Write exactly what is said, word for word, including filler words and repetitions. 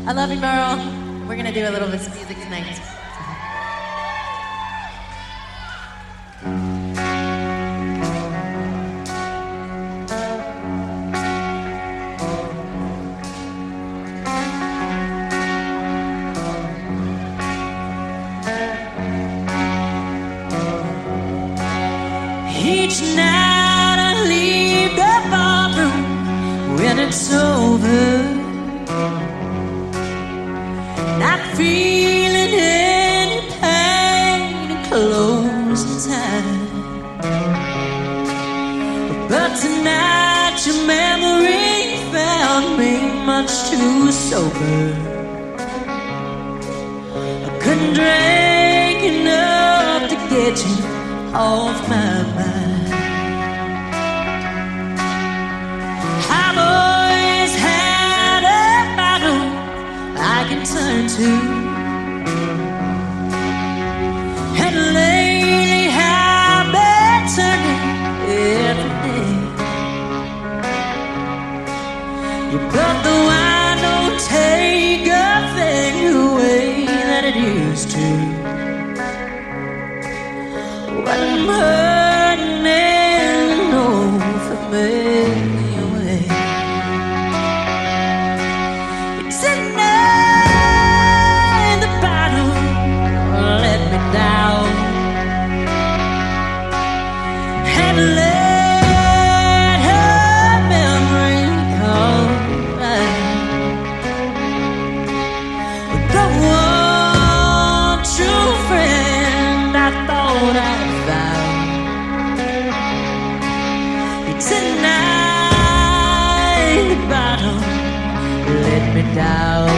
I love you, Merle. We're gonna do a little bit of music tonight. Each night I leave the ballroom when it's over, not feeling any pain and closing time. But tonight your memory found me much too sober. I couldn't drink enough to get you off my mind. I've always had a bottle I can turn to, and lately I've been turning every day. You put the wine, don't take a thing away that it used to. What I'm hurting and over me away. It's tonight the bottle let me down, and let her memory come back. The one true friend I thought I tonight, the bottle let me down.